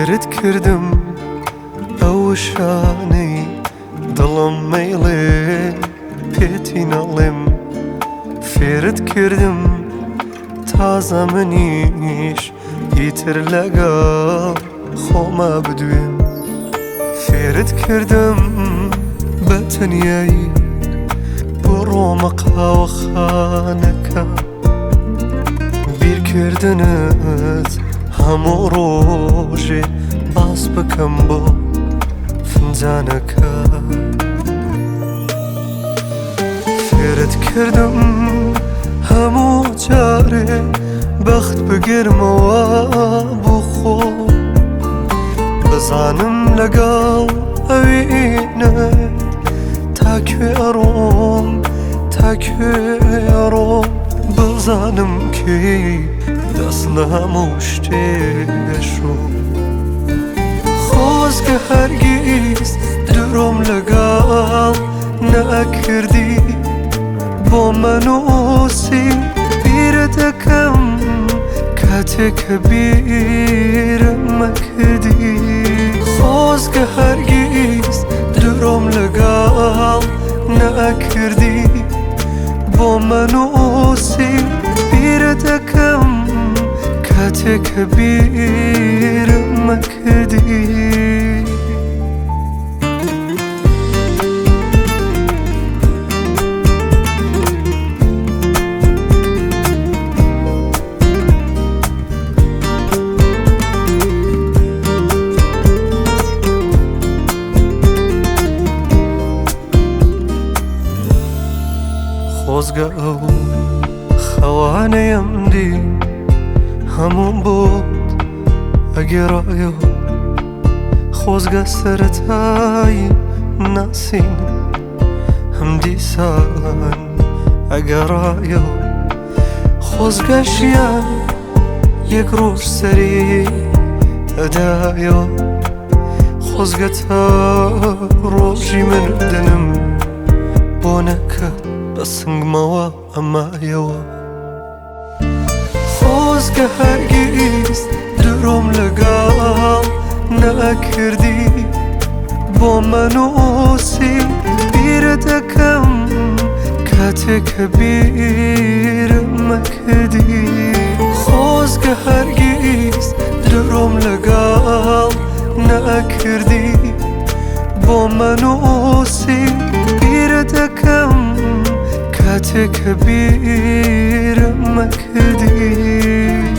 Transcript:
فێرت کردم ئەو شانەی دڵم مەیڵێ پێتی نەڵێم فێرت کردم تازە منیش ئیتر لەگەڵ خۆما بدوێم فێرت کردم بە تەنیایی بڕۆمە قاوەخانەکە بیرکردنت هەموو ڕۆژێ باس بکەم بۆ فنجانەکە فێرت کردم هەموو جارێ بەخت بگرمەوە بۆ خۆ بزانم لەگەڵ ئەوێنت تاکوێ ئەڕۆم تاکوێ ئەڕۆم بزانم کێی دەست لە هەموو شتێشۆ خۆزگە هەرگیز درۆم لەگەڵ نەکردی بۆ مەنووسی بیرە دەکەم کاتێک کە بیرم مەکردی خۆزگە هەرگیز درۆم لەگەڵ نەکردی بۆ مەنووسی بیرە دەکەم کاتێک کە بیرم مەکردی خۆزگە ئەو خەوانەیەم دی هەموم بۆت ئەگێڕایەوە خۆزگە سەرەتایی ناسین هەم دیسان ئەگەڕایەوە خۆزگە ژیان یەک ڕۆژ سەری ئەدایەوە خۆزگە تا ڕۆژی مردنم بۆ نەکەت بە سنگمەوە ئەمایەوە خۆزگە هەرگیز درۆم لەگەڵ نەکردی بۆ مەنووسی بیرە دەکەم کاتێک کە بیرم مەکردی خۆزگە هەرگیز درۆم لەگەڵ نەکردی بۆ مەنووسی بیرە دەکەم کاتێک کە بیرم مەکردی